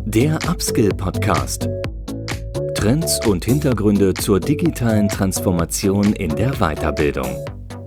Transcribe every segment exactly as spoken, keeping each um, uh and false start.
Der Upskill Podcast. Trends und Hintergründe zur digitalen Transformation in der Weiterbildung.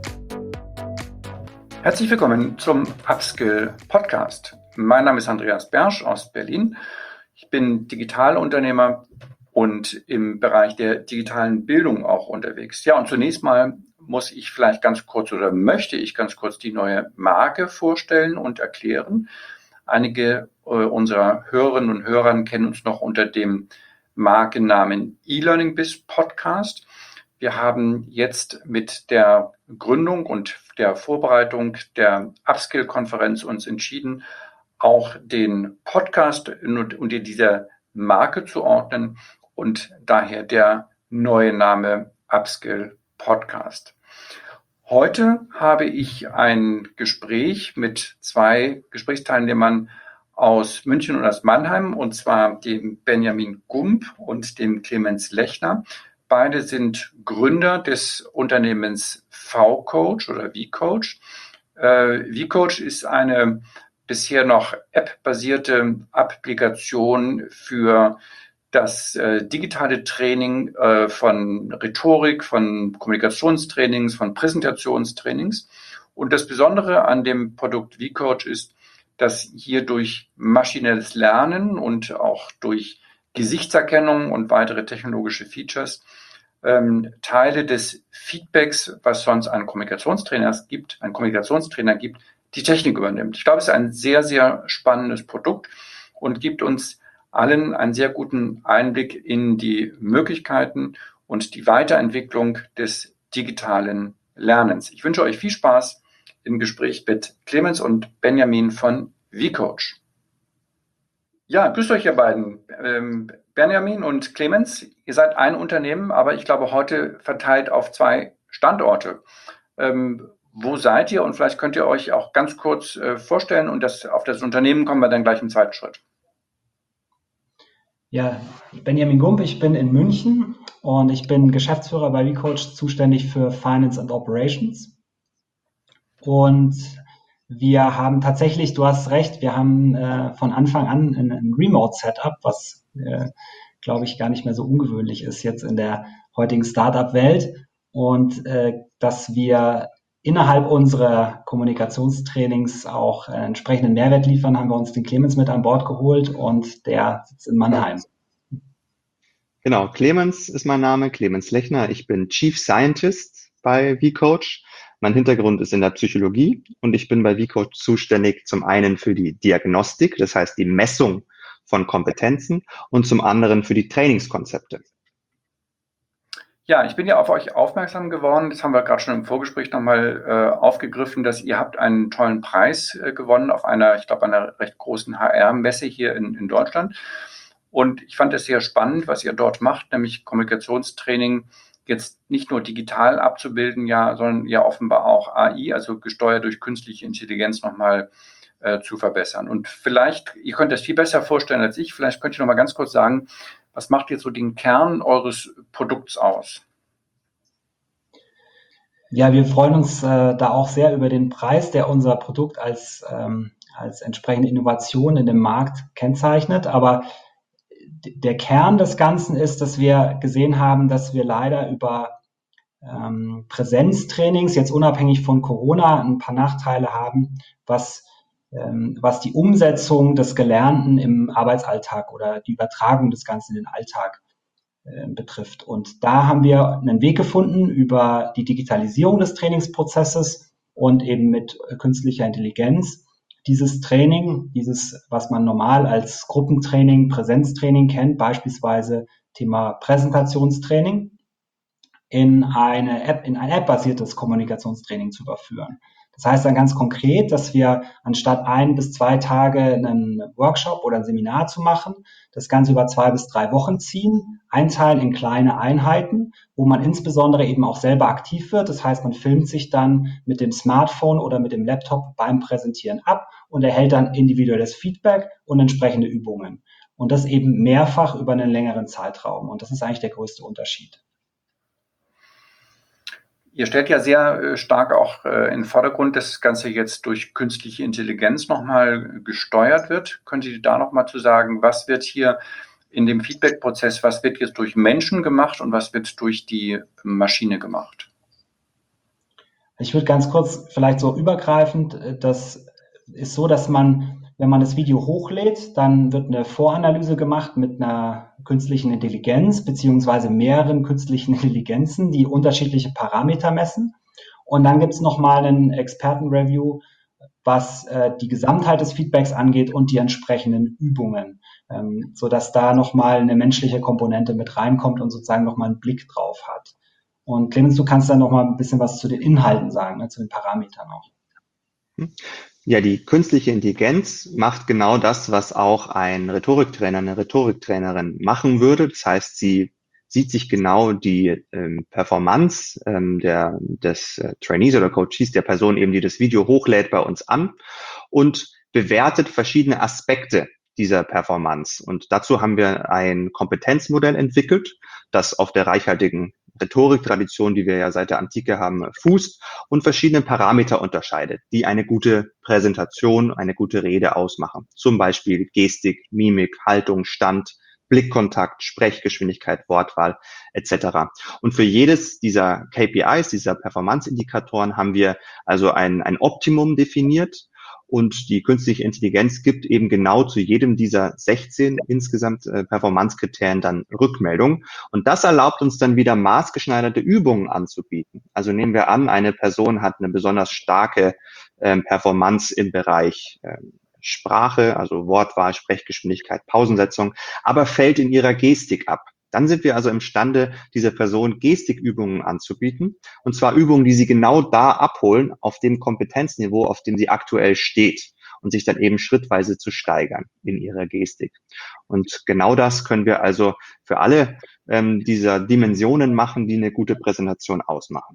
Herzlich willkommen zum Upskill Podcast. Mein Name ist Andreas Bersch aus Berlin. Ich bin Digitalunternehmer und im Bereich der digitalen Bildung auch unterwegs. Ja, und zunächst mal muss ich vielleicht ganz kurz oder möchte ich ganz kurz die neue Marke vorstellen und erklären. Einige äh, unserer Hörerinnen und Hörer kennen uns noch unter dem Markennamen eLearningBiz Podcast. Wir haben jetzt mit der Gründung und der Vorbereitung der Upskill-Konferenz uns entschieden, auch den Podcast unter dieser Marke zu ordnen und daher der neue Name Upskill Podcast. Heute habe ich ein Gespräch mit zwei Gesprächsteilnehmern aus München und aus Mannheim, und zwar dem Benjamin Gump und dem Clemens Lechner. Beide sind Gründer des Unternehmens vCoach oder vCoach. Äh, vCoach ist eine bisher noch App-basierte Applikation für das äh, digitale Training äh, von Rhetorik, von Kommunikationstrainings, von Präsentationstrainings. Und das Besondere an dem Produkt vCoach ist, dass hier durch maschinelles Lernen und auch durch Gesichtserkennung und weitere technologische Features ähm, Teile des Feedbacks, was sonst ein Kommunikationstrainer gibt, ein Kommunikationstrainer gibt, die Technik übernimmt. Ich glaube, es ist ein sehr, sehr spannendes Produkt und gibt uns allen einen sehr guten Einblick in die Möglichkeiten und die Weiterentwicklung des digitalen Lernens. Ich wünsche euch viel Spaß im Gespräch mit Clemens und Benjamin von vCoach. Ja, grüßt euch ihr beiden. Ähm, Benjamin und Clemens, ihr seid ein Unternehmen, aber ich glaube heute verteilt auf zwei Standorte. Ähm, wo seid ihr? Und vielleicht könnt ihr euch auch ganz kurz äh, vorstellen, und das, auf das Unternehmen kommen wir dann gleich im zweiten Schritt. Ja, Benjamin Gump, ich bin in München und ich bin Geschäftsführer bei vCoach, zuständig für Finance and Operations. Und wir haben tatsächlich, du hast recht, wir haben äh, von Anfang an ein, ein Remote-Setup, was, äh, glaube ich, gar nicht mehr so ungewöhnlich ist jetzt in der heutigen Startup-Welt. Und äh, dass wir innerhalb unserer Kommunikationstrainings auch äh, entsprechenden Mehrwert liefern, haben wir uns den Clemens mit an Bord geholt und der sitzt in Mannheim. Genau, Clemens ist mein Name, Clemens Lechner. Ich bin Chief Scientist bei vCoach. Mein Hintergrund ist in der Psychologie und ich bin bei vCoach zuständig zum einen für die Diagnostik, das heißt die Messung von Kompetenzen, und zum anderen für die Trainingskonzepte. Ja, ich bin ja auf euch aufmerksam geworden. Das haben wir gerade schon im Vorgespräch nochmal äh, aufgegriffen, dass ihr habt einen tollen Preis äh, gewonnen auf einer, ich glaube, einer recht großen H R-Messe hier in, in Deutschland. Und ich fand es sehr spannend, was ihr dort macht, nämlich Kommunikationstraining jetzt nicht nur digital abzubilden, ja, sondern ja offenbar auch A I, also gesteuert durch künstliche Intelligenz, nochmal äh, zu verbessern. Und vielleicht, ihr könnt das viel besser vorstellen als ich, vielleicht könnt ihr noch mal ganz kurz sagen, was macht jetzt so den Kern eures Produkts aus? Ja, wir freuen uns äh, da auch sehr über den Preis, der unser Produkt als, ähm, als entsprechende Innovation in dem Markt kennzeichnet. Aber d- der Kern des Ganzen ist, dass wir gesehen haben, dass wir leider über ähm, Präsenztrainings, jetzt unabhängig von Corona, ein paar Nachteile haben, was ähm, was die Umsetzung des Gelernten im Arbeitsalltag oder die Übertragung des Ganzen in den Alltag äh, betrifft. Und da haben wir einen Weg gefunden über die Digitalisierung des Trainingsprozesses und eben mit äh, künstlicher Intelligenz dieses Training, dieses, was man normal als Gruppentraining, Präsenztraining kennt, beispielsweise Thema Präsentationstraining, in eine App, in ein App-basiertes Kommunikationstraining zu überführen. Das heißt dann ganz konkret, dass wir anstatt ein bis zwei Tage einen Workshop oder ein Seminar zu machen, das Ganze über zwei bis drei Wochen ziehen, einteilen in kleine Einheiten, wo man insbesondere eben auch selber aktiv wird. Das heißt, man filmt sich dann mit dem Smartphone oder mit dem Laptop beim Präsentieren ab und erhält dann individuelles Feedback und entsprechende Übungen. Und das eben mehrfach über einen längeren Zeitraum. Und das ist eigentlich der größte Unterschied. Ihr stellt ja sehr äh, stark auch äh, in den Vordergrund, dass das Ganze jetzt durch künstliche Intelligenz nochmal gesteuert wird. Können Sie da nochmal zu sagen, was wird hier in dem Feedback-Prozess, was wird jetzt durch Menschen gemacht und was wird durch die Maschine gemacht? Ich würde ganz kurz vielleicht so übergreifend, äh, das ist so, dass man, wenn man das Video hochlädt, dann wird eine Voranalyse gemacht mit einer künstlichen Intelligenz beziehungsweise mehreren künstlichen Intelligenzen, die unterschiedliche Parameter messen. Und dann gibt es nochmal einen Expertenreview, was äh, die Gesamtheit des Feedbacks angeht und die entsprechenden Übungen, ähm, sodass da nochmal eine menschliche Komponente mit reinkommt und sozusagen nochmal einen Blick drauf hat. Und Clemens, du kannst dann nochmal ein bisschen was zu den Inhalten sagen, ne, zu den Parametern auch. Ja, die künstliche Intelligenz macht genau das, was auch ein Rhetoriktrainer, eine Rhetoriktrainerin machen würde. Das heißt, sie sieht sich genau die ähm, Performance ähm, der, des äh, Trainees oder Coaches, der Person eben, die das Video hochlädt, bei uns an und bewertet verschiedene Aspekte dieser Performance. Und dazu haben wir ein Kompetenzmodell entwickelt, das auf der reichhaltigen Rhetoriktradition, die wir ja seit der Antike haben, fußt und verschiedene Parameter unterscheidet, die eine gute Präsentation, eine gute Rede ausmachen. Zum Beispiel Gestik, Mimik, Haltung, Stand, Blickkontakt, Sprechgeschwindigkeit, Wortwahl et cetera. Und für jedes dieser K P Is, dieser Performance-Indikatoren, haben wir also ein, ein Optimum definiert. Und die künstliche Intelligenz gibt eben genau zu jedem dieser sechzehn insgesamt äh, Performance-Kriterien dann Rückmeldung. Und das erlaubt uns dann wieder maßgeschneiderte Übungen anzubieten. Also nehmen wir an, eine Person hat eine besonders starke ähm, Performance im Bereich ähm, Sprache, also Wortwahl, Sprechgeschwindigkeit, Pausensetzung, aber fällt in ihrer Gestik ab. Dann sind wir also imstande, dieser Person Gestikübungen anzubieten. Und zwar Übungen, die sie genau da abholen, auf dem Kompetenzniveau, auf dem sie aktuell steht. Und sich dann eben schrittweise zu steigern in ihrer Gestik. Und genau das können wir also für alle ähm, dieser Dimensionen machen, die eine gute Präsentation ausmachen.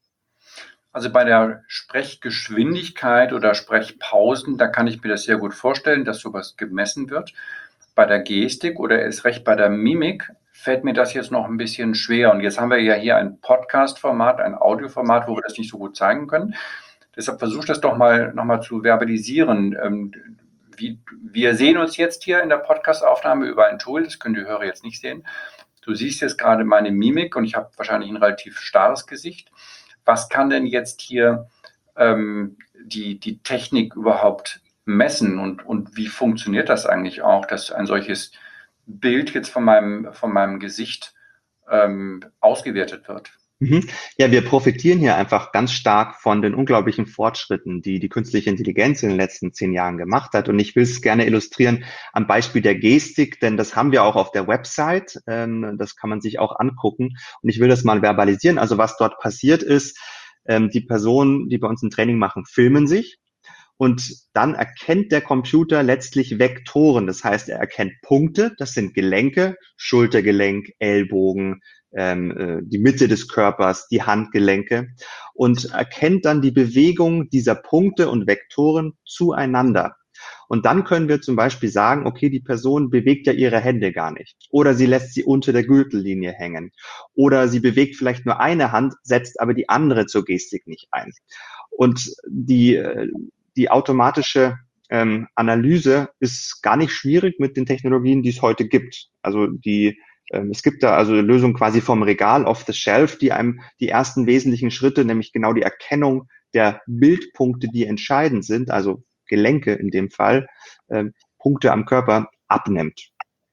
Also bei der Sprechgeschwindigkeit oder Sprechpausen, da kann ich mir das sehr gut vorstellen, dass sowas gemessen wird. Bei der Gestik oder erst recht bei der Mimik fällt mir das jetzt noch ein bisschen schwer. Und jetzt haben wir ja hier ein Podcast-Format, ein Audioformat, wo wir das nicht so gut zeigen können. Deshalb versuche ich das doch mal nochmal zu verbalisieren. Ähm, wie, wir sehen uns jetzt hier in der Podcast-Aufnahme über ein Tool, das können die Hörer jetzt nicht sehen. Du siehst jetzt gerade meine Mimik und ich habe wahrscheinlich ein relativ starres Gesicht. Was kann denn jetzt hier ähm, die, die Technik überhaupt messen und, und wie funktioniert das eigentlich auch, dass ein solches Bild jetzt von meinem, von meinem Gesicht ähm, ausgewertet wird? Mhm. Ja, wir profitieren hier einfach ganz stark von den unglaublichen Fortschritten, die die künstliche Intelligenz in den letzten zehn Jahren gemacht hat. Und ich will es gerne illustrieren am Beispiel der Gestik, denn das haben wir auch auf der Website. Ähm, das kann man sich auch angucken. Und ich will das mal verbalisieren. Also was dort passiert ist, ähm, die Personen, die bei uns ein Training machen, filmen sich. Und dann erkennt der Computer letztlich Vektoren. Das heißt, er erkennt Punkte, das sind Gelenke, Schultergelenk, Ellbogen, ähm, äh, die Mitte des Körpers, die Handgelenke und erkennt dann die Bewegung dieser Punkte und Vektoren zueinander. Und dann können wir zum Beispiel sagen, okay, die Person bewegt ja ihre Hände gar nicht. Oder sie lässt sie unter der Gürtellinie hängen. Oder sie bewegt vielleicht nur eine Hand, setzt aber die andere zur Gestik nicht ein. Und die Die automatische ähm, Analyse ist gar nicht schwierig mit den Technologien, die es heute gibt. Also die, ähm, es gibt da also Lösungen quasi vom Regal off the shelf, die einem die ersten wesentlichen Schritte, nämlich genau die Erkennung der Bildpunkte, die entscheidend sind, also Gelenke in dem Fall, ähm, Punkte am Körper abnimmt.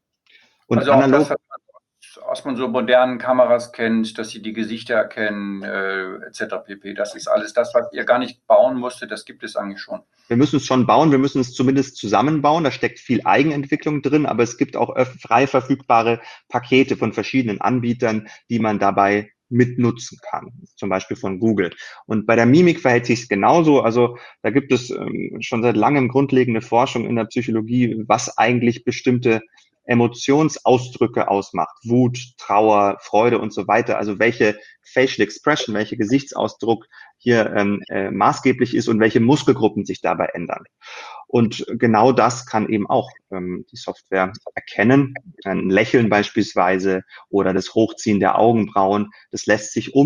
Und also analog. Auch das, was man so modernen Kameras kennt, dass sie die Gesichter erkennen, äh, et cetera pp. Das ist alles das, was ihr gar nicht bauen musstet, das gibt es eigentlich schon. Wir müssen es schon bauen, wir müssen es zumindest zusammenbauen, da steckt viel Eigenentwicklung drin, aber es gibt auch frei verfügbare Pakete von verschiedenen Anbietern, die man dabei mitnutzen kann, zum Beispiel von Google. Und bei der Mimik verhält sich es genauso, also da gibt es ähm, schon seit langem grundlegende Forschung in der Psychologie, was eigentlich bestimmte Emotionsausdrücke ausmacht, Wut, Trauer, Freude und so weiter, also welche Facial Expression, welcher Gesichtsausdruck hier ähm, äh, maßgeblich ist und welche Muskelgruppen sich dabei ändern. Und genau das kann eben auch ähm, die Software erkennen. Ein Lächeln beispielsweise oder das Hochziehen der Augenbrauen, das lässt sich um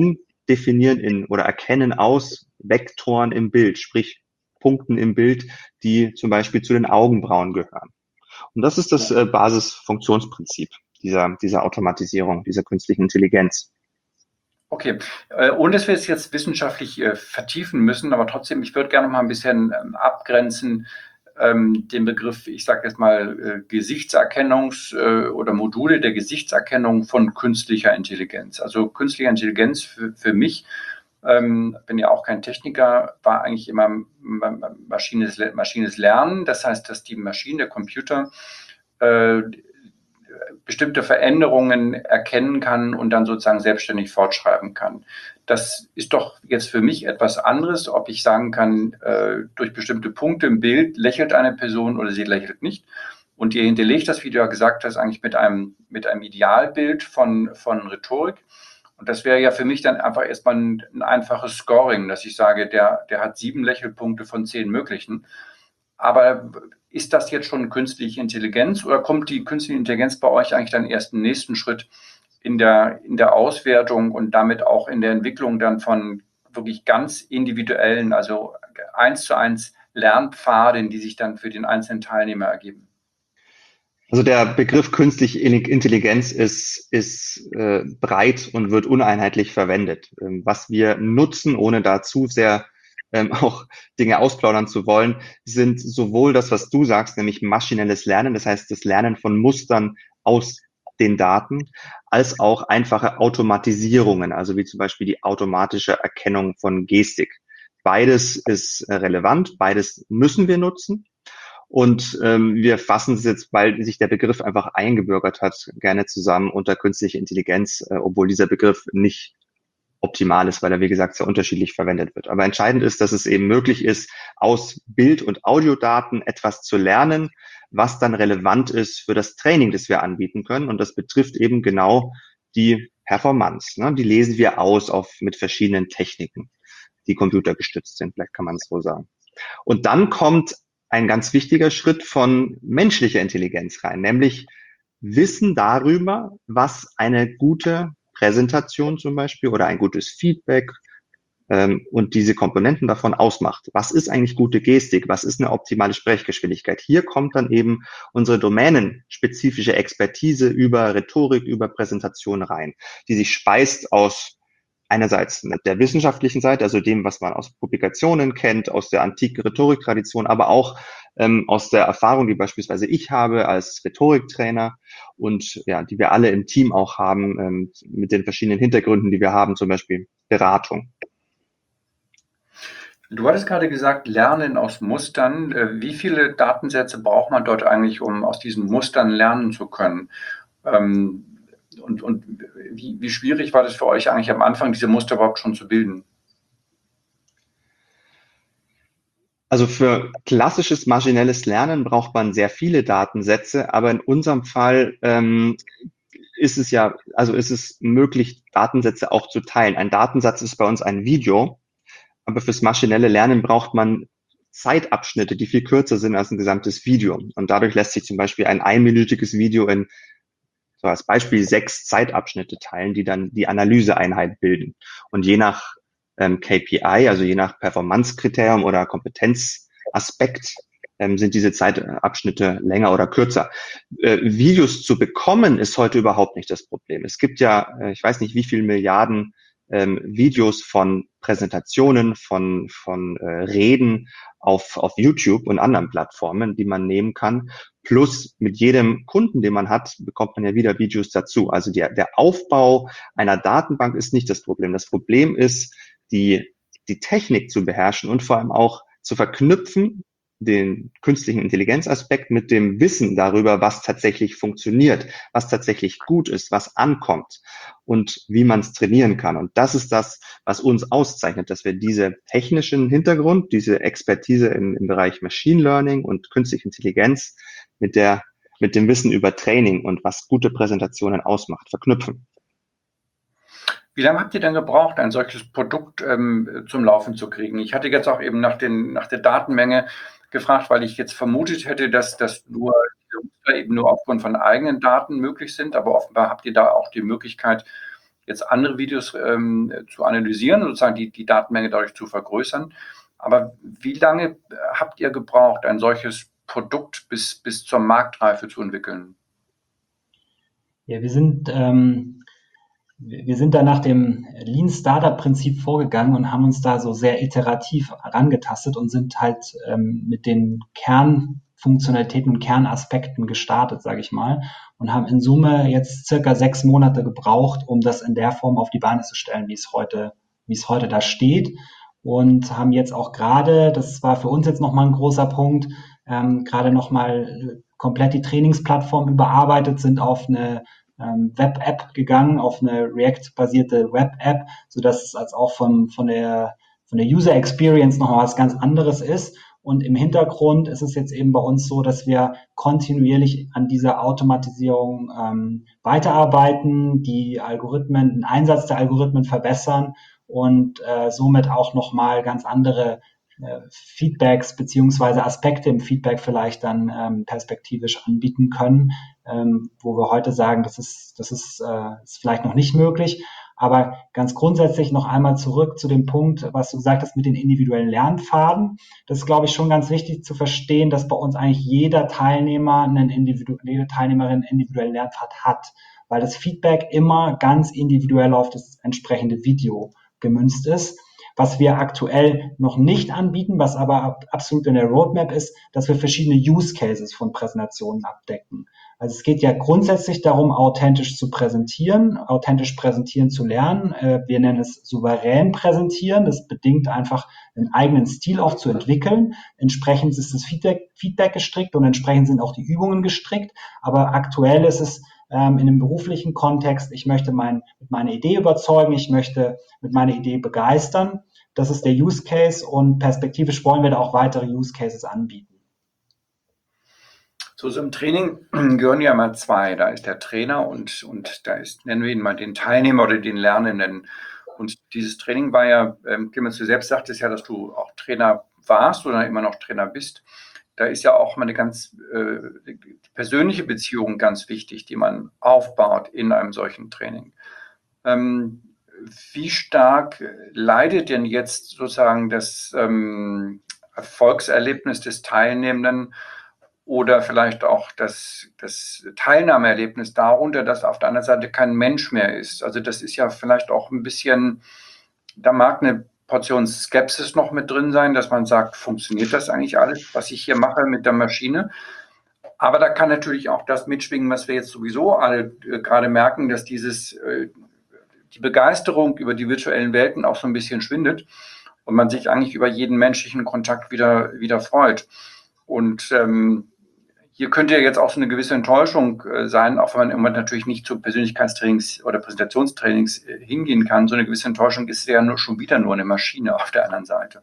definieren in oder erkennen aus Vektoren im Bild, sprich Punkten im Bild, die zum Beispiel zu den Augenbrauen gehören. Und das ist das äh, Basisfunktionsprinzip dieser, dieser Automatisierung, dieser künstlichen Intelligenz. Okay, äh, ohne dass wir es jetzt wissenschaftlich äh, vertiefen müssen, aber trotzdem, ich würde gerne noch mal ein bisschen ähm, abgrenzen, ähm, den Begriff, ich sage jetzt mal, äh, Gesichtserkennungs- äh, oder Module der Gesichtserkennung von künstlicher Intelligenz. Also künstliche Intelligenz für, für mich, ähm, bin ja auch kein Techniker, war eigentlich immer maschines, maschines Lernen. Das heißt, dass die Maschine, der Computer, äh, bestimmte Veränderungen erkennen kann und dann sozusagen selbstständig fortschreiben kann. Das ist doch jetzt für mich etwas anderes, ob ich sagen kann, äh, durch bestimmte Punkte im Bild lächelt eine Person oder sie lächelt nicht. Und ihr hinterlegt das, wie du ja gesagt hast, eigentlich mit einem, mit einem Idealbild von, von Rhetorik. Und das wäre ja für mich dann einfach erstmal ein, ein einfaches Scoring, dass ich sage, der, der hat sieben Lächelpunkte von zehn möglichen. Aber ist das jetzt schon künstliche Intelligenz oder kommt die künstliche Intelligenz bei euch eigentlich dann erst im nächsten Schritt in der, in der Auswertung und damit auch in der Entwicklung dann von wirklich ganz individuellen, also eins zu eins Lernpfaden, die sich dann für den einzelnen Teilnehmer ergeben? Also der Begriff künstliche Intelligenz ist, ist äh, breit und wird uneinheitlich verwendet. Ähm, was wir nutzen, ohne da zu sehr ähm, auch Dinge ausplaudern zu wollen, sind sowohl das, was du sagst, nämlich maschinelles Lernen, das heißt das Lernen von Mustern aus den Daten, als auch einfache Automatisierungen, also wie zum Beispiel die automatische Erkennung von Gestik. Beides ist äh, relevant, beides müssen wir nutzen. Und ähm, wir fassen es jetzt, weil sich der Begriff einfach eingebürgert hat, gerne zusammen unter künstliche Intelligenz, äh, obwohl dieser Begriff nicht optimal ist, weil er, wie gesagt, sehr unterschiedlich verwendet wird. Aber entscheidend ist, dass es eben möglich ist, aus Bild- und Audiodaten etwas zu lernen, was dann relevant ist für das Training, das wir anbieten können. Und das betrifft eben genau die Performance. Ne? Die lesen wir aus auf, mit verschiedenen Techniken, die computergestützt sind, vielleicht kann man es so sagen. Und dann kommt ein ganz wichtiger Schritt von menschlicher Intelligenz rein, nämlich Wissen darüber, was eine gute Präsentation zum Beispiel oder ein gutes Feedback ähm, und diese Komponenten davon ausmacht. Was ist eigentlich gute Gestik? Was ist eine optimale Sprechgeschwindigkeit? Hier kommt dann eben unsere domänenspezifische Expertise über Rhetorik, über Präsentation rein, die sich speist aus einerseits mit der wissenschaftlichen Seite, also dem, was man aus Publikationen kennt, aus der antiken Rhetoriktradition, aber auch ähm, aus der Erfahrung, die beispielsweise ich habe als Rhetoriktrainer und ja, die wir alle im Team auch haben, ähm, mit den verschiedenen Hintergründen, die wir haben, zum Beispiel Beratung. Du hattest gerade gesagt, Lernen aus Mustern. Wie viele Datensätze braucht man dort eigentlich, um aus diesen Mustern lernen zu können? Ähm, Und, und wie, wie schwierig war das für euch eigentlich am Anfang, diese Muster überhaupt schon zu bilden? Also für klassisches maschinelles Lernen braucht man sehr viele Datensätze, aber in unserem Fall ähm, ist es ja, also ist es möglich, Datensätze auch zu teilen. Ein Datensatz ist bei uns ein Video, aber fürs maschinelle Lernen braucht man Zeitabschnitte, die viel kürzer sind als ein gesamtes Video. Und dadurch lässt sich zum Beispiel ein einminütiges Video in so als Beispiel sechs Zeitabschnitte teilen, die dann die Analyseeinheit bilden. Und je nach ähm, K P I, also je nach Performance-Kriterium oder Kompetenzaspekt, ähm, sind diese Zeitabschnitte länger oder kürzer. Äh, Videos zu bekommen ist heute überhaupt nicht das Problem. Es gibt ja, äh, ich weiß nicht, wie viele Milliarden ähm, Videos von Präsentationen, von, von äh, Reden auf, auf YouTube und anderen Plattformen, die man nehmen kann. Plus mit jedem Kunden, den man hat, bekommt man ja wieder Videos dazu. Also der, der Aufbau einer Datenbank ist nicht das Problem. Das Problem ist, die, die Technik zu beherrschen und vor allem auch zu verknüpfen, den künstlichen Intelligenzaspekt mit dem Wissen darüber, was tatsächlich funktioniert, was tatsächlich gut ist, was ankommt und wie man es trainieren kann. Und das ist das, was uns auszeichnet, dass wir diese technischen Hintergrund, diese Expertise im, im Bereich Machine Learning und künstliche Intelligenz mit der, mit dem Wissen über Training und was gute Präsentationen ausmacht, verknüpfen. Wie lange habt ihr denn gebraucht, ein solches Produkt ähm, zum Laufen zu kriegen? Ich hatte jetzt auch eben nach, den, nach der Datenmenge gefragt, weil ich jetzt vermutet hätte, dass das nur eben nur aufgrund von eigenen Daten möglich sind, aber offenbar habt ihr da auch die Möglichkeit, jetzt andere Videos ähm, zu analysieren, sozusagen die, die Datenmenge dadurch zu vergrößern. Aber wie lange habt ihr gebraucht, ein solches Produkt bis, bis zur Marktreife zu entwickeln? Ja, wir sind, ähm, wir sind da nach dem Lean Startup Prinzip vorgegangen und haben uns da so sehr iterativ herangetastet und sind halt ähm, mit den Kernfunktionalitäten und Kernaspekten gestartet, sage ich mal, und haben in Summe jetzt circa sechs Monate gebraucht, um das in der Form auf die Beine zu stellen, wie es heute, wie es heute da steht. Und haben jetzt auch gerade, das war für uns jetzt nochmal ein großer Punkt, ähm, gerade nochmal komplett die Trainingsplattform überarbeitet, sind auf eine ähm, Web-App gegangen, auf eine React-basierte Web-App, sodass es als auch von, von der, von der User Experience noch was ganz anderes ist. Und im Hintergrund ist es jetzt eben bei uns so, dass wir kontinuierlich an dieser Automatisierung ähm, weiterarbeiten, die Algorithmen, den Einsatz der Algorithmen verbessern und äh, somit auch nochmal ganz andere äh, Feedbacks beziehungsweise Aspekte im Feedback vielleicht dann ähm, perspektivisch anbieten können, ähm, wo wir heute sagen, das ist, das ist, äh, ist vielleicht noch nicht möglich. Aber ganz grundsätzlich noch einmal zurück zu dem Punkt, was du gesagt hast mit den individuellen Lernpfaden. Das ist, glaube ich, schon ganz wichtig zu verstehen, dass bei uns eigentlich jeder Teilnehmer einen individu- jede Teilnehmerin einen individuellen Lernpfad hat, weil das Feedback immer ganz individuell auf das entsprechende Video gemünzt ist. Was wir aktuell noch nicht anbieten, was aber absolut in der Roadmap ist, dass wir verschiedene Use Cases von Präsentationen abdecken. Also es geht ja grundsätzlich darum, authentisch zu präsentieren, authentisch präsentieren zu lernen. Wir nennen es souverän präsentieren. Das bedingt einfach, einen eigenen Stil auch zu entwickeln. Entsprechend ist das Feedback, Feedback gestrickt und entsprechend sind auch die Übungen gestrickt. Aber aktuell ist es ähm, in einem beruflichen Kontext, ich möchte mein, mit meiner Idee überzeugen, ich möchte mit meiner Idee begeistern. Das ist der Use Case und perspektivisch wollen wir da auch weitere Use Cases anbieten. Zu so einem Training gehören ja mal zwei. Da ist der Trainer und, und da ist, nennen wir ihn mal den Teilnehmer oder den Lernenden. Und dieses Training war ja, ähm, Clemens, du selbst sagtest ja, dass du auch Trainer warst oder immer noch Trainer bist. Da ist ja auch mal eine ganz äh, persönliche Beziehung ganz wichtig, die man aufbaut in einem solchen Training. Ähm, wie stark leidet denn jetzt sozusagen das ähm, Erfolgserlebnis des Teilnehmenden oder vielleicht auch das, das Teilnahmeerlebnis darunter, dass auf der anderen Seite kein Mensch mehr ist? Also das ist ja vielleicht auch ein bisschen, da mag eine Portion Skepsis noch mit drin sein, dass man sagt, funktioniert das eigentlich alles, was ich hier mache mit der Maschine? Aber da kann natürlich auch das mitschwingen, was wir jetzt sowieso alle äh, gerade merken, dass dieses, äh, die Begeisterung über die virtuellen Welten auch so ein bisschen schwindet und man sich eigentlich über jeden menschlichen Kontakt wieder, wieder freut. Und ähm, hier könnte ja jetzt auch so eine gewisse Enttäuschung äh, sein, auch wenn man irgendwann natürlich nicht zu Persönlichkeitstrainings oder Präsentationstrainings äh, hingehen kann. So eine gewisse Enttäuschung ist ja nur schon wieder nur eine Maschine auf der anderen Seite.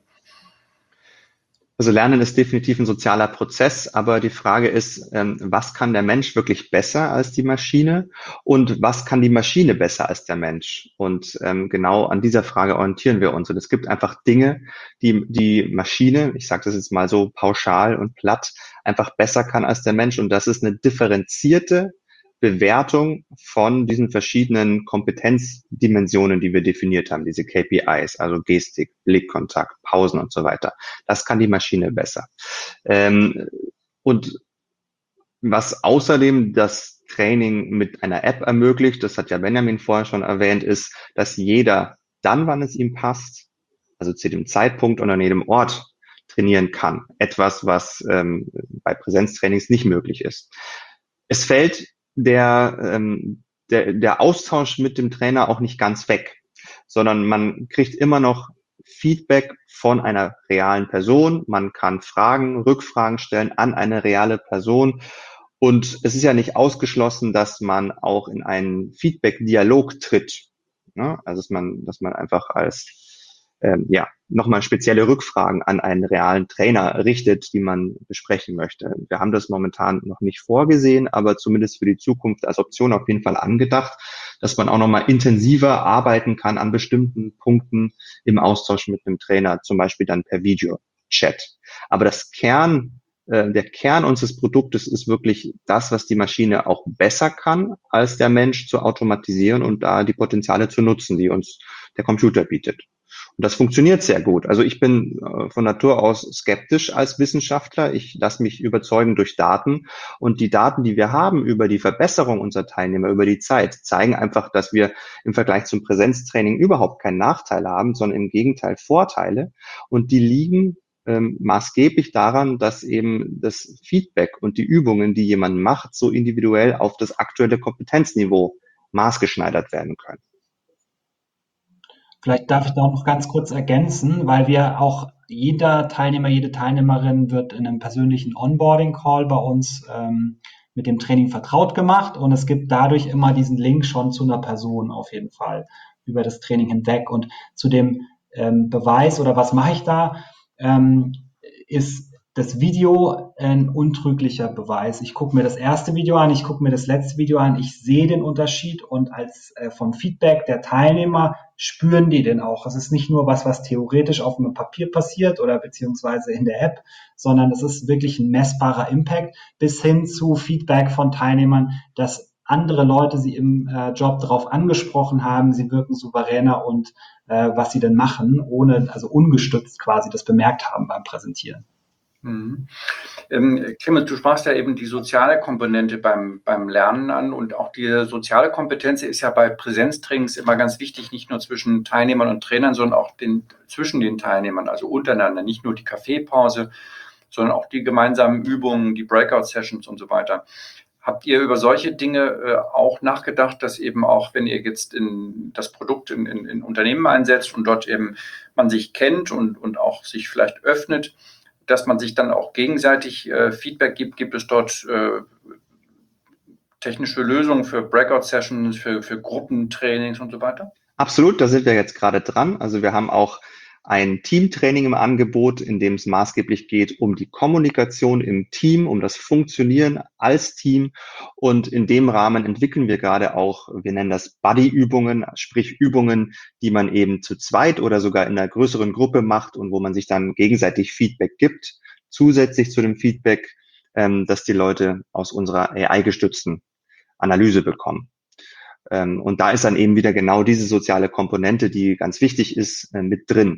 Also Lernen ist definitiv ein sozialer Prozess, aber die Frage ist, ähm, was kann der Mensch wirklich besser als die Maschine und was kann die Maschine besser als der Mensch? Und ähm, genau an dieser Frage orientieren wir uns. Und es gibt einfach Dinge, die die Maschine, ich sage das jetzt mal so pauschal und platt, einfach besser kann als der Mensch. Und das ist eine differenzierte Bewertung von diesen verschiedenen Kompetenzdimensionen, die wir definiert haben, diese K P Is, also Gestik, Blickkontakt, Pausen und so weiter. Das kann die Maschine besser. Ähm, und was außerdem das Training mit einer App ermöglicht, das hat ja Benjamin vorher schon erwähnt, ist, dass jeder dann, wann es ihm passt, also zu dem Zeitpunkt und an jedem Ort trainieren kann. Etwas, was ähm, bei Präsenztrainings nicht möglich ist. Es fällt der, ähm, der, der Austausch mit dem Trainer auch nicht ganz weg, sondern man kriegt immer noch Feedback von einer realen Person. Man kann Fragen, Rückfragen stellen an eine reale Person. Und es ist ja nicht ausgeschlossen, dass man auch in einen Feedback-Dialog tritt. Ne? Also dass man, dass man einfach als ähm, ja nochmal spezielle Rückfragen an einen realen Trainer richtet, die man besprechen möchte. Wir haben das momentan noch nicht vorgesehen, aber zumindest für die Zukunft als Option auf jeden Fall angedacht, dass man auch nochmal intensiver arbeiten kann an bestimmten Punkten im Austausch mit einem Trainer, zum Beispiel dann per Videochat. Aber das Kern äh, der Kern unseres Produktes ist wirklich das, was die Maschine auch besser kann, als der Mensch zu automatisieren und da die Potenziale zu nutzen, die uns der Computer bietet. Und das funktioniert sehr gut. Also ich bin äh, von Natur aus skeptisch als Wissenschaftler. Ich lasse mich überzeugen durch Daten. Und die Daten, die wir haben über die Verbesserung unserer Teilnehmer über die Zeit, zeigen einfach, dass wir im Vergleich zum Präsenztraining überhaupt keinen Nachteil haben, sondern im Gegenteil Vorteile. Und die liegen ähm, maßgeblich daran, dass eben das Feedback und die Übungen, die jemand macht, so individuell auf das aktuelle Kompetenzniveau maßgeschneidert werden können. Vielleicht darf ich da noch ganz kurz ergänzen, weil wir auch jeder Teilnehmer, jede Teilnehmerin wird in einem persönlichen Onboarding-Call bei uns ähm, mit dem Training vertraut gemacht und es gibt dadurch immer diesen Link schon zu einer Person auf jeden Fall über das Training hinweg. Und zu dem ähm, Beweis oder was mache ich da, ähm, ist das Video ein untrüglicher Beweis. Ich gucke mir das erste Video an, ich gucke mir das letzte Video an, ich sehe den Unterschied und als äh, vom Feedback der Teilnehmer spüren die den auch. Es ist nicht nur was, was theoretisch auf einem Papier passiert oder beziehungsweise in der App, sondern es ist wirklich ein messbarer Impact bis hin zu Feedback von Teilnehmern, dass andere Leute sie im äh, Job darauf angesprochen haben, sie wirken souveräner und äh, was sie denn machen, ohne, also ungestützt quasi das bemerkt haben beim Präsentieren. Mhm. Ähm, Clemens, du sprachst ja eben die soziale Komponente beim, beim Lernen an und auch die soziale Kompetenz ist ja bei Präsenztrainings immer ganz wichtig, nicht nur zwischen Teilnehmern und Trainern, sondern auch den, zwischen den Teilnehmern, also untereinander, nicht nur die Kaffeepause, sondern auch die gemeinsamen Übungen, die Breakout-Sessions und so weiter. Habt ihr über solche Dinge äh, auch nachgedacht, dass eben auch, wenn ihr jetzt in das Produkt in, in, in Unternehmen einsetzt und dort eben man sich kennt und, und auch sich vielleicht öffnet, dass man sich dann auch gegenseitig äh, Feedback gibt? Gibt es dort äh, technische Lösungen für Breakout-Sessions, für, für Gruppentrainings und so weiter? Absolut, da sind wir jetzt gerade dran. Also wir haben auch ein Teamtraining im Angebot, in dem es maßgeblich geht um die Kommunikation im Team, um das Funktionieren als Team. Und in dem Rahmen entwickeln wir gerade auch, wir nennen das Buddy-Übungen, sprich Übungen, die man eben zu zweit oder sogar in einer größeren Gruppe macht und wo man sich dann gegenseitig Feedback gibt, zusätzlich zu dem Feedback, ähm, das die Leute aus unserer A I-gestützten Analyse bekommen. Ähm, und da ist dann eben wieder genau diese soziale Komponente, die ganz wichtig ist, äh, mit drin.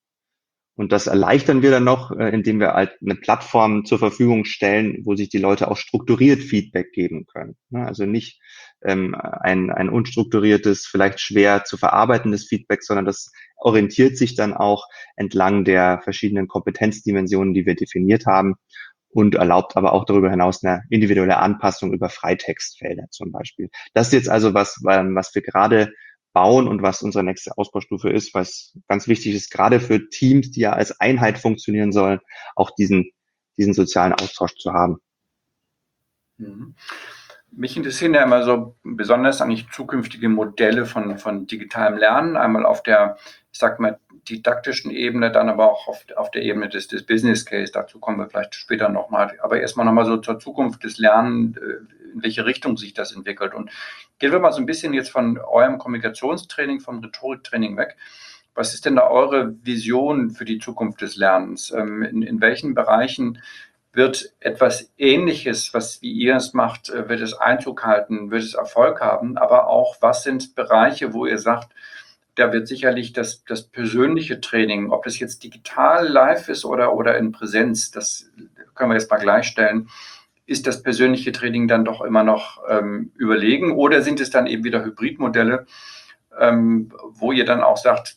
Und das erleichtern wir dann noch, äh, indem wir halt eine Plattform zur Verfügung stellen, wo sich die Leute auch strukturiert Feedback geben können. Ne? Also nicht ähm, ein, ein unstrukturiertes, vielleicht schwer zu verarbeitendes Feedback, sondern das orientiert sich dann auch entlang der verschiedenen Kompetenzdimensionen, die wir definiert haben und erlaubt aber auch darüber hinaus eine individuelle Anpassung über Freitextfelder zum Beispiel. Das ist jetzt also was, was wir gerade bauen und was unsere nächste Ausbaustufe ist, was ganz wichtig ist, gerade für Teams, die ja als Einheit funktionieren sollen, auch diesen, diesen sozialen Austausch zu haben. Mhm. Mich interessieren ja immer so besonders eigentlich zukünftige Modelle von, von digitalem Lernen, einmal auf der, ich sag mal, didaktischen Ebene, dann aber auch auf, auf der Ebene des, des Business Case. Dazu kommen wir vielleicht später nochmal. Aber erstmal nochmal so zur Zukunft des Lernens, in welche Richtung sich das entwickelt. Und gehen wir mal so ein bisschen jetzt von eurem Kommunikationstraining, vom Rhetoriktraining weg. Was ist denn da eure Vision für die Zukunft des Lernens? In, in welchen Bereichen wird etwas Ähnliches, was wie ihr es macht, wird es Einzug halten, wird es Erfolg haben? Aber auch, was sind Bereiche, wo ihr sagt, da wird sicherlich das, das persönliche Training, ob das jetzt digital live ist oder, oder in Präsenz, das können wir jetzt mal gleichstellen, ist das persönliche Training dann doch immer noch ähm, überlegen oder sind es dann eben wieder Hybridmodelle, ähm, wo ihr dann auch sagt,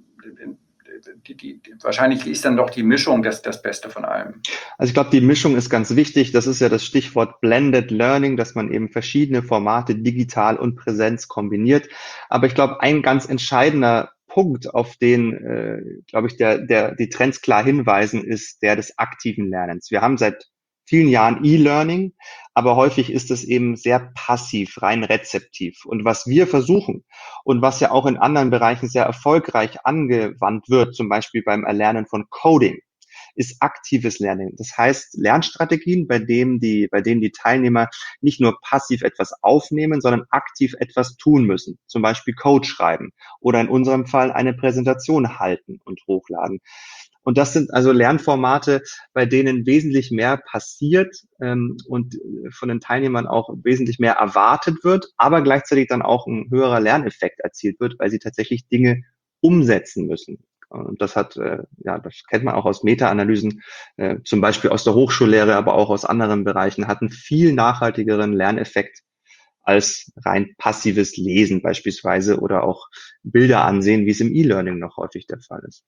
die, die, die, wahrscheinlich ist dann doch die Mischung das, das Beste von allem. Also ich glaube, die Mischung ist ganz wichtig. Das ist ja das Stichwort Blended Learning, dass man eben verschiedene Formate digital und Präsenz kombiniert. Aber ich glaube, ein ganz entscheidender Punkt, auf den, äh, glaube ich, der, der, die Trends klar hinweisen, ist der des aktiven Lernens. Wir haben seit vielen Jahren E-Learning, aber häufig ist es eben sehr passiv, rein rezeptiv. Und was wir versuchen und was ja auch in anderen Bereichen sehr erfolgreich angewandt wird, zum Beispiel beim Erlernen von Coding, ist aktives Lernen. Das heißt Lernstrategien, bei denen die, bei denen die Teilnehmer nicht nur passiv etwas aufnehmen, sondern aktiv etwas tun müssen. Zum Beispiel Code schreiben oder in unserem Fall eine Präsentation halten und hochladen. Und das sind also Lernformate, bei denen wesentlich mehr passiert ähm, und von den Teilnehmern auch wesentlich mehr erwartet wird, aber gleichzeitig dann auch ein höherer Lerneffekt erzielt wird, weil sie tatsächlich Dinge umsetzen müssen. Und das hat, äh, ja, das kennt man auch aus Meta-Analysen, äh, zum Beispiel aus der Hochschullehre, aber auch aus anderen Bereichen, hat einen viel nachhaltigeren Lerneffekt als rein passives Lesen beispielsweise oder auch Bilder ansehen, wie es im E-Learning noch häufig der Fall ist.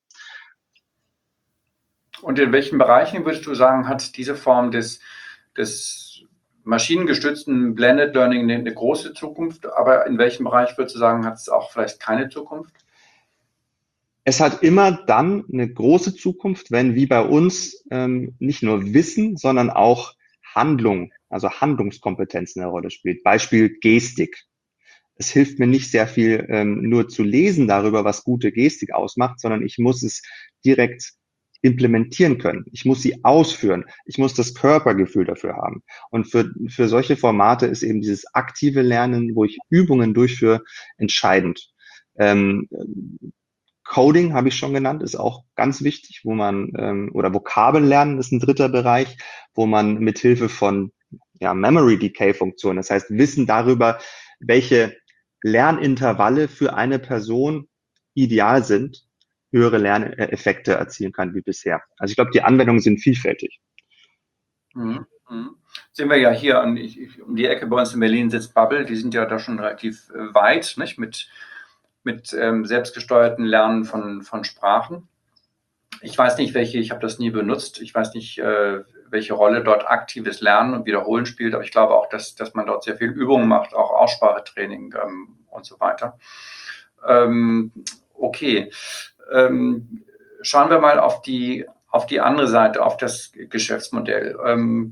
Und in welchen Bereichen würdest du sagen, hat diese Form des, des maschinengestützten Blended Learning eine, eine große Zukunft, aber in welchem Bereich würdest du sagen, hat es auch vielleicht keine Zukunft? Es hat immer dann eine große Zukunft, wenn wie bei uns ähm, nicht nur Wissen, sondern auch Handlung, also Handlungskompetenz eine Rolle spielt. Beispiel Gestik. Es hilft mir nicht sehr viel, ähm, nur zu lesen darüber, was gute Gestik ausmacht, sondern ich muss es direkt implementieren können. Ich muss sie ausführen. Ich muss das Körpergefühl dafür haben. Und für, für solche Formate ist eben dieses aktive Lernen, wo ich Übungen durchführe, entscheidend. Ähm, Coding habe ich schon genannt, ist auch ganz wichtig, wo man, ähm, oder Vokabeln lernen ist ein dritter Bereich, wo man mithilfe von ja, Memory Decay Funktionen, das heißt Wissen darüber, welche Lernintervalle für eine Person ideal sind, höhere Lerneffekte erzielen kann wie bisher. Also ich glaube, die Anwendungen sind vielfältig. Mhm. Mhm. Sehen wir ja hier an, ich, ich, um die Ecke bei uns in Berlin sitzt Bubble, die sind ja da schon relativ äh, weit, nicht? mit mit ähm, selbstgesteuerten Lernen von, von Sprachen. Ich weiß nicht, welche, ich habe das nie benutzt, ich weiß nicht, äh, welche Rolle dort aktives Lernen und Wiederholen spielt, aber ich glaube auch, dass, dass man dort sehr viel Übungen macht, auch Aussprachetraining ähm, und so weiter. Ähm, okay, ähm, schauen wir mal auf die, auf die andere Seite, auf das Geschäftsmodell. Ähm,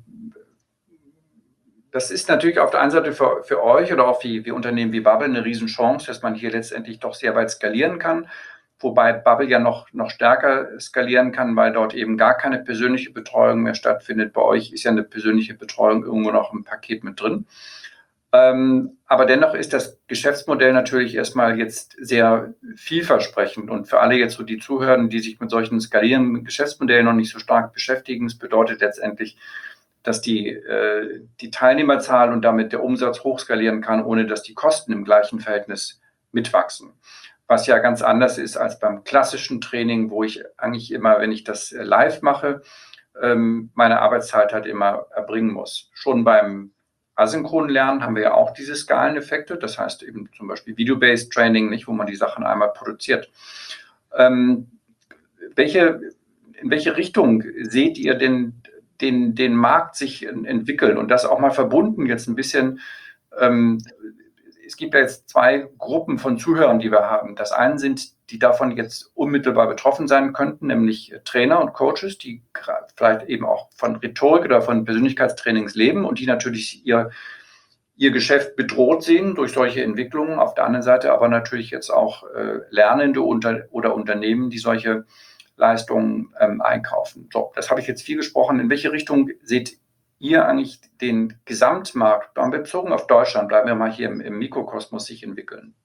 Das ist natürlich auf der einen Seite für, für euch oder auch für, für Unternehmen wie Bubble eine Riesenchance, dass man hier letztendlich doch sehr weit skalieren kann, wobei Bubble ja noch, noch stärker skalieren kann, weil dort eben gar keine persönliche Betreuung mehr stattfindet. Bei euch ist ja eine persönliche Betreuung irgendwo noch im Paket mit drin. Ähm, aber dennoch ist das Geschäftsmodell natürlich erstmal jetzt sehr vielversprechend und für alle jetzt so die Zuhörer, die sich mit solchen skalierenden Geschäftsmodellen noch nicht so stark beschäftigen, es bedeutet letztendlich, dass die, äh, die Teilnehmerzahl und damit der Umsatz hochskalieren kann, ohne dass die Kosten im gleichen Verhältnis mitwachsen. Was ja ganz anders ist als beim klassischen Training, wo ich eigentlich immer, wenn ich das live mache, ähm, meine Arbeitszeit halt immer erbringen muss. Schon beim asynchronen Lernen haben wir ja auch diese Skaleneffekte, das heißt eben zum Beispiel Video-Based Training, nicht, wo man die Sachen einmal produziert. Ähm, welche, in welche Richtung seht ihr denn Den, den Markt sich entwickeln und das auch mal verbunden jetzt ein bisschen. Ähm, es gibt ja jetzt zwei Gruppen von Zuhörern, die wir haben. Das eine sind, die davon jetzt unmittelbar betroffen sein könnten, nämlich Trainer und Coaches, die vielleicht eben auch von Rhetorik oder von Persönlichkeitstrainings leben und die natürlich ihr, ihr Geschäft bedroht sehen durch solche Entwicklungen. Auf der anderen Seite aber natürlich jetzt auch äh, Lernende unter, oder Unternehmen, die solche Leistungen ähm, einkaufen. So, das habe ich jetzt viel gesprochen. In welche Richtung seht ihr eigentlich den Gesamtmarkt, bezogen auf Deutschland, bleiben wir mal hier im, im Mikrokosmos, sich entwickeln?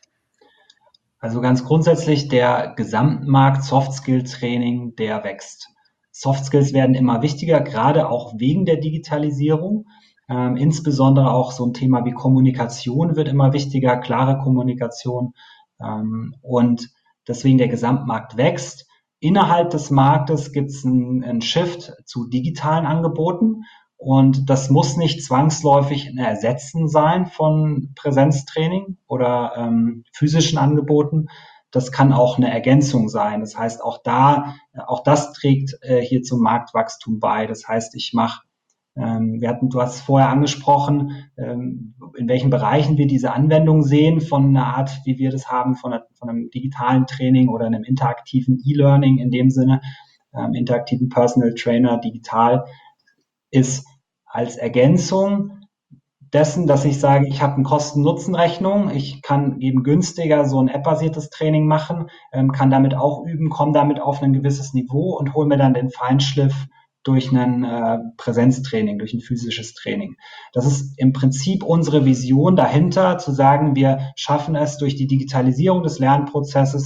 Also ganz grundsätzlich der Gesamtmarkt Soft-Skill-Training, der wächst. Soft Skills werden immer wichtiger, gerade auch wegen der Digitalisierung. Ähm, insbesondere auch so ein Thema wie Kommunikation wird immer wichtiger, klare Kommunikation. Ähm, und deswegen der Gesamtmarkt wächst. Innerhalb des Marktes gibt es einen, einen Shift zu digitalen Angeboten und das muss nicht zwangsläufig ein Ersetzen sein von Präsenztraining oder ähm, physischen Angeboten. Das kann auch eine Ergänzung sein. Das heißt, auch da, auch das trägt äh, hier zum Marktwachstum bei. Das heißt, ich mache Ähm, wir hatten, du hast es vorher angesprochen, ähm, in welchen Bereichen wir diese Anwendung sehen von einer Art, wie wir das haben, von, einer, von einem digitalen Training oder einem interaktiven E-Learning in dem Sinne, ähm, interaktiven Personal Trainer digital, ist als Ergänzung dessen, dass ich sage, ich habe eine Kosten-Nutzen-Rechnung, ich kann eben günstiger so ein App-basiertes Training machen, ähm, kann damit auch üben, komme damit auf ein gewisses Niveau und hole mir dann den Feinschliff durch ein äh, Präsenztraining, durch ein physisches Training. Das ist im Prinzip unsere Vision dahinter, zu sagen, wir schaffen es durch die Digitalisierung des Lernprozesses,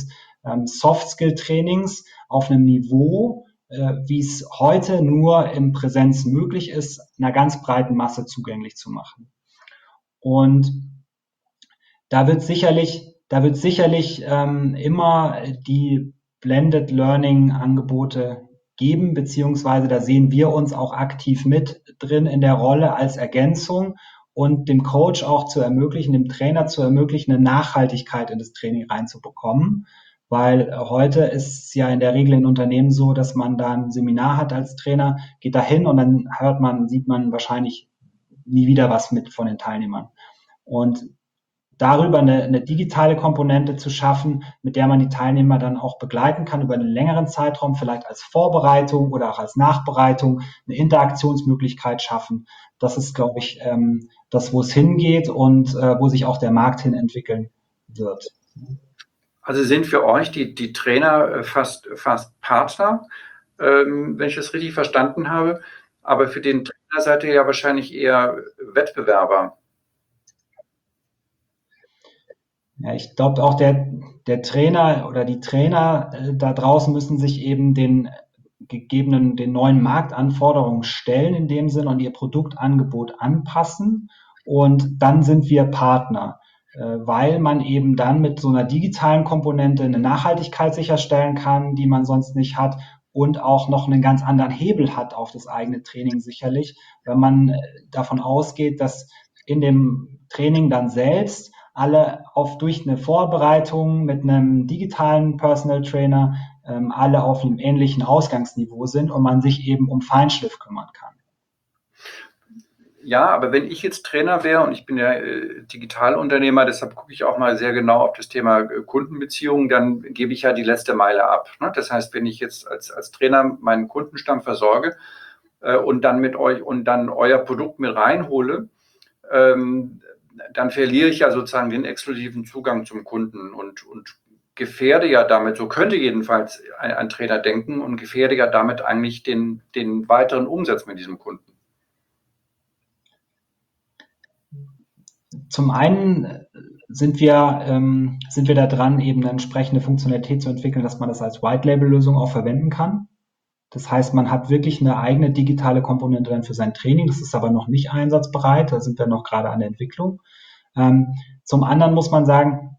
ähm, Soft-Skill-Trainings auf einem Niveau, äh, wie es heute nur in Präsenz möglich ist, einer ganz breiten Masse zugänglich zu machen. Und da wird sicherlich, da wird sicherlich ähm, immer die Blended Learning Angebote geben, beziehungsweise da sehen wir uns auch aktiv mit drin in der Rolle als Ergänzung und dem Coach auch zu ermöglichen, dem Trainer zu ermöglichen, eine Nachhaltigkeit in das Training reinzubekommen. Weil heute ist es ja in der Regel in Unternehmen so, dass man da ein Seminar hat als Trainer, geht da hin und dann hört man, sieht man wahrscheinlich nie wieder was mit von den Teilnehmern. Und darüber eine, eine digitale Komponente zu schaffen, mit der man die Teilnehmer dann auch begleiten kann über einen längeren Zeitraum, vielleicht als Vorbereitung oder auch als Nachbereitung, eine Interaktionsmöglichkeit schaffen. Das ist, glaube ich, ähm, das, wo es hingeht und äh, wo sich auch der Markt hin entwickeln wird. Also sind für euch die, die Trainer fast, fast Partner, ähm, wenn ich das richtig verstanden habe, aber für den Trainer seid ihr ja wahrscheinlich eher Wettbewerber. Ja, ich glaube auch der, der Trainer oder die Trainer äh, da draußen müssen sich eben den gegebenen, den neuen Marktanforderungen stellen in dem Sinn und ihr Produktangebot anpassen. Und dann sind wir Partner, äh, weil man eben dann mit so einer digitalen Komponente eine Nachhaltigkeit sicherstellen kann, die man sonst nicht hat und auch noch einen ganz anderen Hebel hat auf das eigene Training sicherlich, wenn man davon ausgeht, dass in dem Training dann selbst alle auf durch eine Vorbereitung mit einem digitalen Personal Trainer ähm, alle auf einem ähnlichen Ausgangsniveau sind und man sich eben um Feinschliff kümmern kann. Ja, aber wenn ich jetzt Trainer wäre und ich bin ja äh, Digitalunternehmer, deshalb gucke ich auch mal sehr genau auf das Thema äh, Kundenbeziehungen, dann gebe ich ja die letzte Meile ab. Ne? Das heißt, wenn ich jetzt als, als Trainer meinen Kundenstamm versorge äh, und dann mit euch und dann euer Produkt mit reinhole, ähm, dann verliere ich ja sozusagen den exklusiven Zugang zum Kunden und, und gefährde ja damit, so könnte jedenfalls ein, ein Trainer denken, und gefährde ja damit eigentlich den, den weiteren Umsatz mit diesem Kunden. Zum einen sind wir, ähm, sind wir da dran, eben eine entsprechende Funktionalität zu entwickeln, dass man das als White-Label-Lösung auch verwenden kann. Das heißt, man hat wirklich eine eigene digitale Komponente dann für sein Training. Das ist aber noch nicht einsatzbereit. Da sind wir noch gerade an der Entwicklung. Ähm, zum anderen muss man sagen,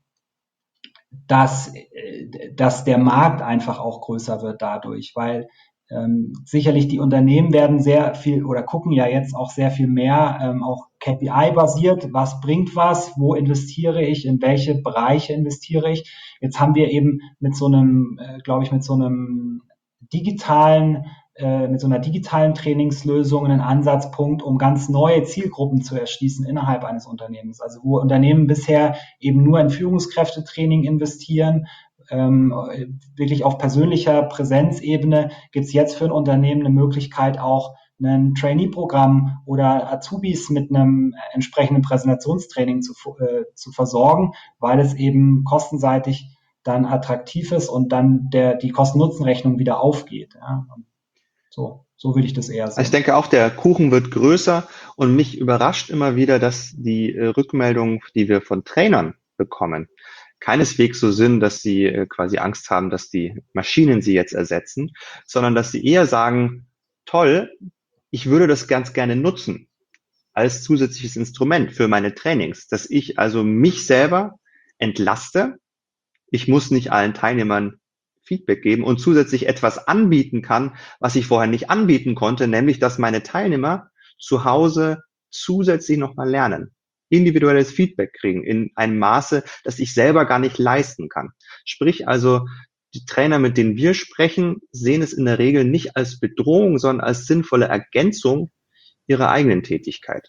dass, dass der Markt einfach auch größer wird dadurch, weil ähm, sicherlich die Unternehmen werden sehr viel oder gucken ja jetzt auch sehr viel mehr ähm, auch K P I-basiert. Was bringt was? Wo investiere ich? In welche Bereiche investiere ich? Jetzt haben wir eben mit so einem, äh, glaube ich, mit so einem digitalen, äh, mit so einer digitalen Trainingslösung einen Ansatzpunkt, um ganz neue Zielgruppen zu erschließen innerhalb eines Unternehmens. Also wo Unternehmen bisher eben nur in Führungskräftetraining investieren, ähm, wirklich auf persönlicher Präsenzebene, gibt es jetzt für ein Unternehmen eine Möglichkeit, auch ein Trainee-Programm oder Azubis mit einem entsprechenden Präsentationstraining zu, äh, zu versorgen, weil es eben kostenseitig dann attraktiv ist und dann der, die Kosten-Nutzen-Rechnung wieder aufgeht. Ja. So, so würde ich das eher sehen. Also ich denke auch, der Kuchen wird größer und mich überrascht immer wieder, dass die äh, Rückmeldungen, die wir von Trainern bekommen, keineswegs so sind, dass sie äh, quasi Angst haben, dass die Maschinen sie jetzt ersetzen, sondern dass sie eher sagen, toll, ich würde das ganz gerne nutzen als zusätzliches Instrument für meine Trainings, dass ich also mich selber entlaste. Ich muss nicht allen Teilnehmern Feedback geben und zusätzlich etwas anbieten kann, was ich vorher nicht anbieten konnte, nämlich, dass meine Teilnehmer zu Hause zusätzlich nochmal lernen, individuelles Feedback kriegen in einem Maße, das ich selber gar nicht leisten kann. Sprich also, die Trainer, mit denen wir sprechen, sehen es in der Regel nicht als Bedrohung, sondern als sinnvolle Ergänzung ihrer eigenen Tätigkeit.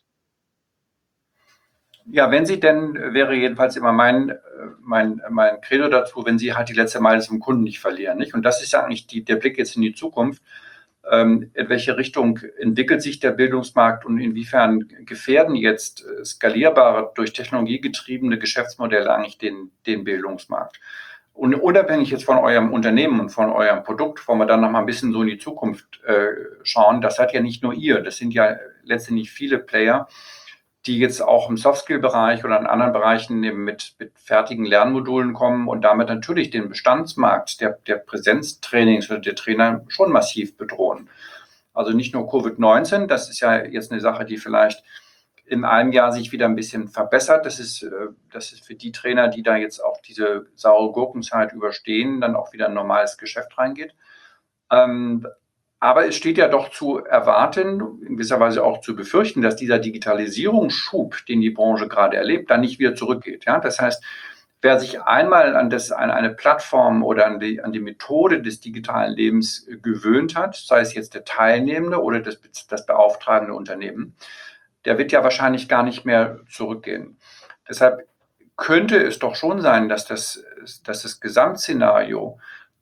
Ja, wenn Sie denn, wäre jedenfalls immer mein, mein, mein Credo dazu, wenn Sie halt die letzte Meile zum Kunden nicht verlieren, nicht? Und das ist ja eigentlich die, der Blick jetzt in die Zukunft. Ähm, in welche Richtung entwickelt sich der Bildungsmarkt und inwiefern gefährden jetzt skalierbare, durch Technologie getriebene Geschäftsmodelle eigentlich den, den Bildungsmarkt? Und unabhängig jetzt von eurem Unternehmen und von eurem Produkt, wollen wir dann noch mal ein bisschen so in die Zukunft äh, schauen. Das seid ja nicht nur ihr, das sind ja letztendlich viele Player, die jetzt auch im Softskill-Bereich oder in anderen Bereichen eben mit, mit fertigen Lernmodulen kommen und damit natürlich den Bestandsmarkt der, der Präsenztrainings oder der Trainer schon massiv bedrohen. Also nicht nur Covid neunzehn, das ist ja jetzt eine Sache, die vielleicht in einem Jahr sich wieder ein bisschen verbessert. Das ist, das ist für die Trainer, die da jetzt auch diese saure Gurkenzeit überstehen, dann auch wieder ein normales Geschäft reingeht. Ähm, Aber es steht ja doch zu erwarten, in gewisser Weise auch zu befürchten, dass dieser Digitalisierungsschub, den die Branche gerade erlebt, dann nicht wieder zurückgeht. Ja? Das heißt, wer sich einmal an, das, an eine Plattform oder an die, an die Methode des digitalen Lebens gewöhnt hat, sei es jetzt der Teilnehmende oder das, das beauftragende Unternehmen, der wird ja wahrscheinlich gar nicht mehr zurückgehen. Deshalb könnte es doch schon sein, dass das, dass das Gesamtszenario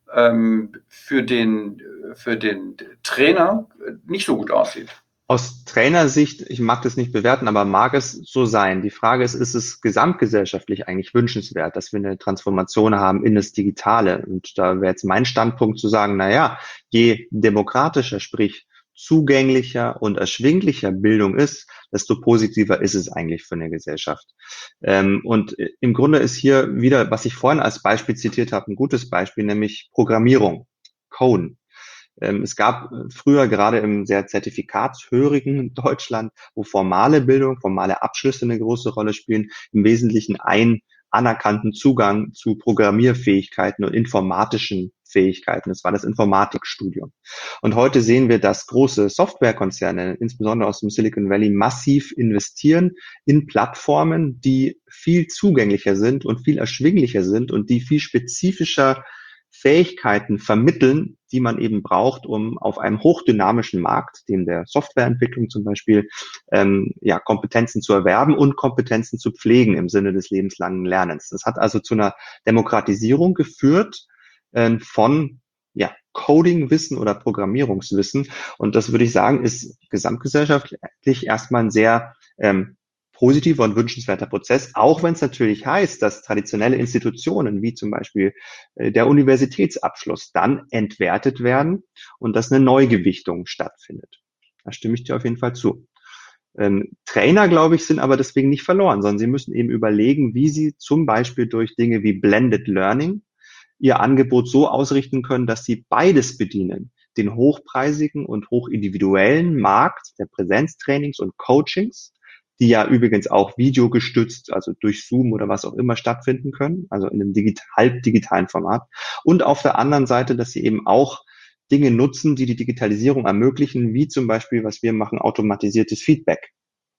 für den, für den Trainer nicht so gut aussieht. Aus Trainersicht, ich mag das nicht bewerten, aber mag es so sein. Die Frage ist, ist es gesamtgesellschaftlich eigentlich wünschenswert, dass wir eine Transformation haben in das Digitale? Und da wäre jetzt mein Standpunkt zu sagen, na ja, je demokratischer, sprich zugänglicher und erschwinglicher Bildung ist, desto positiver ist es eigentlich für eine Gesellschaft. Ähm, und im Grunde ist hier wieder, was ich vorhin als Beispiel zitiert habe, ein gutes Beispiel, nämlich Programmierung, Code. Ähm, es gab früher gerade im sehr zertifikatshörigen Deutschland, wo formale Bildung, formale Abschlüsse eine große Rolle spielen, im Wesentlichen einen anerkannten Zugang zu Programmierfähigkeiten und informatischen Fähigkeiten. Das war das Informatikstudium. Und heute sehen wir, dass große Softwarekonzerne, insbesondere aus dem Silicon Valley, massiv investieren in Plattformen, die viel zugänglicher sind und viel erschwinglicher sind und die viel spezifischer Fähigkeiten vermitteln, die man eben braucht, um auf einem hochdynamischen Markt, dem der Softwareentwicklung zum Beispiel, ähm, ja, Kompetenzen zu erwerben und Kompetenzen zu pflegen im Sinne des lebenslangen Lernens. Das hat also zu einer Demokratisierung geführt äh, von ja, Coding-Wissen oder Programmierungswissen. Und das würde ich sagen, ist gesamtgesellschaftlich erstmal ein sehr ähm, positiver und wünschenswerter Prozess, auch wenn es natürlich heißt, dass traditionelle Institutionen wie zum Beispiel äh, der Universitätsabschluss dann entwertet werden und dass eine Neugewichtung stattfindet. Da stimme ich dir auf jeden Fall zu. Ähm, Trainer, glaube ich, sind aber deswegen nicht verloren, sondern sie müssen eben überlegen, wie sie zum Beispiel durch Dinge wie Blended Learning ihr Angebot so ausrichten können, dass sie beides bedienen. Den hochpreisigen und hochindividuellen Markt der Präsenztrainings und Coachings, die ja übrigens auch videogestützt, also durch Zoom oder was auch immer stattfinden können, also in einem digital, halb digitalen Format. Und auf der anderen Seite, dass sie eben auch Dinge nutzen, die die Digitalisierung ermöglichen, wie zum Beispiel, was wir machen, automatisiertes Feedback.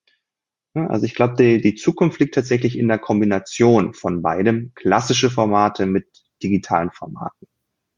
Ja, also ich glaube, die, die Zukunft liegt tatsächlich in der Kombination von beidem, klassische Formate mit digitalen Formaten.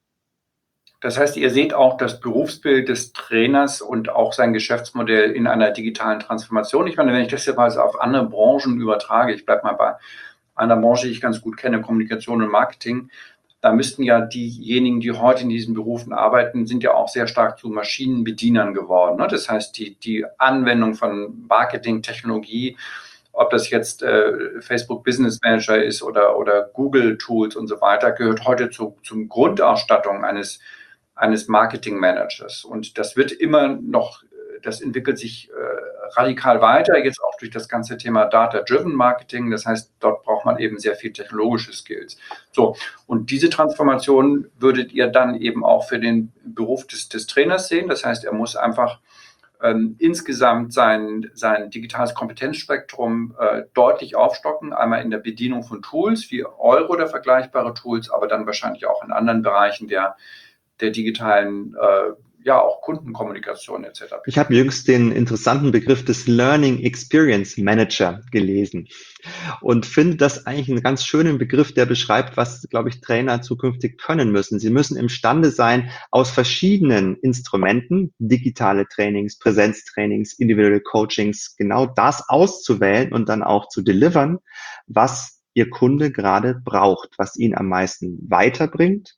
Das heißt, ihr seht auch das Berufsbild des Trainers und auch sein Geschäftsmodell in einer digitalen Transformation. Ich meine, wenn ich das jetzt mal auf andere Branchen übertrage, ich bleibe mal bei einer Branche, die ich ganz gut kenne, Kommunikation und Marketing, da müssten ja diejenigen, die heute in diesen Berufen arbeiten, sind ja auch sehr stark zu Maschinenbedienern geworden. Das heißt, die, die Anwendung von Marketing, Technologie, ob das jetzt äh, Facebook Business Manager ist oder, oder Google Tools und so weiter, gehört heute zu, zum Grundausstattung eines eines Marketing-Managers. Und das wird immer noch, das entwickelt sich äh, radikal weiter, jetzt auch durch das ganze Thema Data-Driven Marketing. Das heißt, dort braucht man eben sehr viel technologische Skills. So, und diese Transformation würdet ihr dann eben auch für den Beruf des, des Trainers sehen. Das heißt, er muss einfach ähm, insgesamt sein, sein digitales Kompetenzspektrum äh, deutlich aufstocken, einmal in der Bedienung von Tools wie Euro oder vergleichbare Tools, aber dann wahrscheinlich auch in anderen Bereichen der der digitalen, äh, ja, auch Kundenkommunikation et cetera. Ich habe jüngst den interessanten Begriff des Learning Experience Manager gelesen und finde das eigentlich einen ganz schönen Begriff, der beschreibt, was, glaube ich, Trainer zukünftig können müssen. Sie müssen imstande sein, aus verschiedenen Instrumenten, digitale Trainings, Präsenztrainings, individuelle Coachings, genau das auszuwählen und dann auch zu delivern, was Ihr Kunde gerade braucht, was ihn am meisten weiterbringt,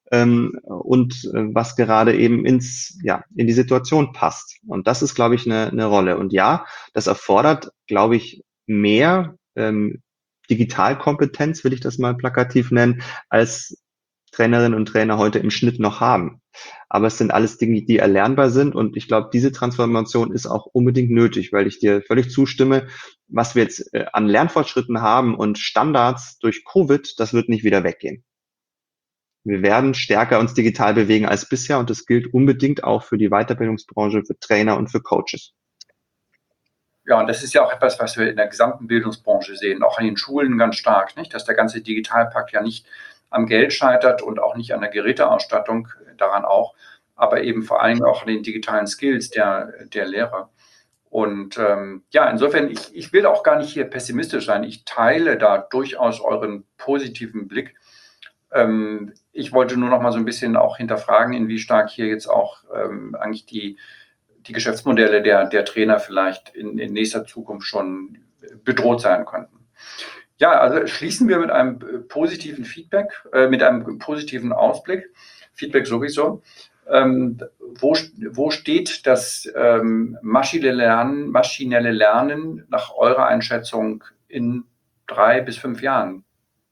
und was gerade eben ins, ja, in die Situation passt. Und das ist, glaube ich, eine, eine Rolle. Und ja, das erfordert, glaube ich, mehr ähm, Digitalkompetenz, will ich das mal plakativ nennen, als Trainerinnen und Trainer heute im Schnitt noch haben. Aber es sind alles Dinge, die erlernbar sind und ich glaube, diese Transformation ist auch unbedingt nötig, weil ich dir völlig zustimme, was wir jetzt äh, an Lernfortschritten haben und Standards durch Covid, das wird nicht wieder weggehen. Wir werden stärker uns digital bewegen als bisher und das gilt unbedingt auch für die Weiterbildungsbranche, für Trainer und für Coaches. Ja, und das ist ja auch etwas, was wir in der gesamten Bildungsbranche sehen, auch an den Schulen ganz stark, nicht? Dass der ganze Digitalpakt ja nicht am Geld scheitert und auch nicht an der Geräteausstattung, daran auch, aber eben vor allem auch an den digitalen Skills der, der Lehrer. Und ähm, ja, insofern, ich, ich will auch gar nicht hier pessimistisch sein. Ich teile da durchaus euren positiven Blick. Ähm, ich wollte nur noch mal so ein bisschen auch hinterfragen, in wie stark hier jetzt auch ähm, eigentlich die, die Geschäftsmodelle der, der Trainer vielleicht in, in nächster Zukunft schon bedroht sein könnten. Ja, also schließen wir mit einem positiven Feedback, äh, mit einem positiven Ausblick. Feedback sowieso. Ähm, wo, wo steht das ähm, maschinelle Lernen, maschinelle Lernen nach eurer Einschätzung in drei bis fünf Jahren?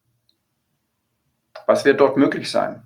Was wird dort möglich sein?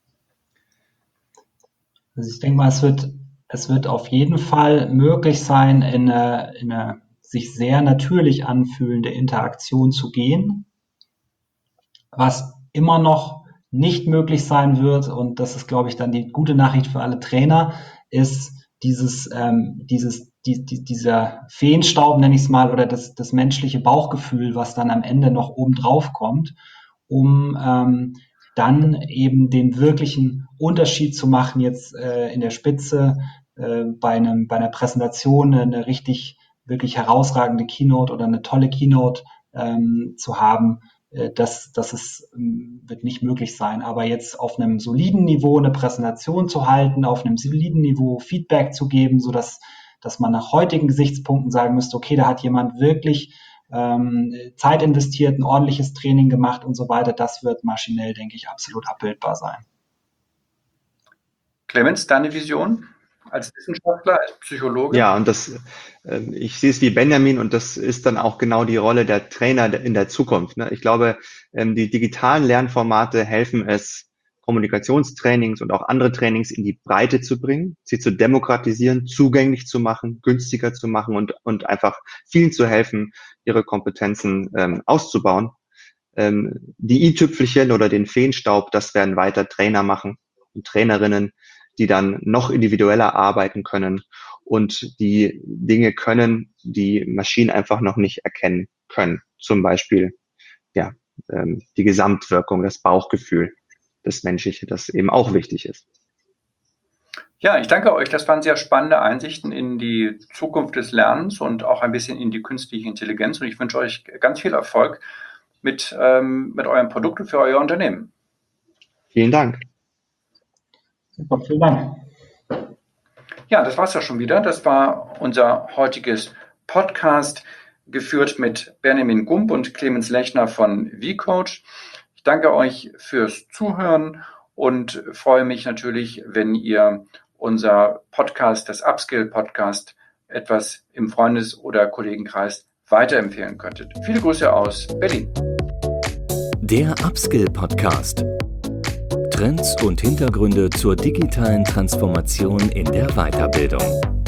Also ich denke mal, es wird, es wird auf jeden Fall möglich sein, in eine, in eine sich sehr natürlich anfühlende Interaktion zu gehen. Was immer noch nicht möglich sein wird, und das ist, glaube ich, dann die gute Nachricht für alle Trainer, ist dieses, ähm, dieses, die, die, dieser Feenstaub, nenne ich es mal, oder das, das menschliche Bauchgefühl, was dann am Ende noch oben drauf kommt, um ähm, dann eben den wirklichen Unterschied zu machen, jetzt äh, in der Spitze äh, bei einem, bei einer Präsentation eine richtig, wirklich herausragende Keynote oder eine tolle Keynote ähm, zu haben. Das, das ist, wird nicht möglich sein. Aber jetzt auf einem soliden Niveau eine Präsentation zu halten, auf einem soliden Niveau Feedback zu geben, so dass, dass man nach heutigen Gesichtspunkten sagen müsste, okay, da hat jemand wirklich ähm, Zeit investiert, ein ordentliches Training gemacht und so weiter. Das wird maschinell, denke ich, absolut abbildbar sein. Clemens, deine Vision als Wissenschaftler, als Psychologe? Ja, und das, äh, ich sehe es wie Benjamin und das ist dann auch genau die Rolle der Trainer in der Zukunft. Ne? Ich glaube, ähm, die digitalen Lernformate helfen es, Kommunikationstrainings und auch andere Trainings in die Breite zu bringen, sie zu demokratisieren, zugänglich zu machen, günstiger zu machen und, und einfach vielen zu helfen, ihre Kompetenzen ähm, auszubauen. Ähm, die i-Tüpfelchen oder den Feenstaub, das werden weiter Trainer machen und Trainerinnen, die dann noch individueller arbeiten können und die Dinge können, die Maschinen einfach noch nicht erkennen können. Zum Beispiel ja ähm, die Gesamtwirkung, das Bauchgefühl, das Menschliche, das eben auch wichtig ist. Ja, ich danke euch. Das waren sehr spannende Einsichten in die Zukunft des Lernens und auch ein bisschen in die künstliche Intelligenz. Und ich wünsche euch ganz viel Erfolg mit, ähm, mit eurem Produkt für euer Unternehmen. Vielen Dank. Super, vielen Dank. Ja, das war's ja schon wieder. Das war unser heutiges Podcast, geführt mit Benjamin Gump und Clemens Lechner von vCoach. Ich danke euch fürs Zuhören und freue mich natürlich, wenn ihr unser Podcast, das Upskill Podcast, etwas im Freundes- oder Kollegenkreis weiterempfehlen könntet. Viele Grüße aus Berlin. Der Upskill Podcast. Trends und Hintergründe zur digitalen Transformation in der Weiterbildung.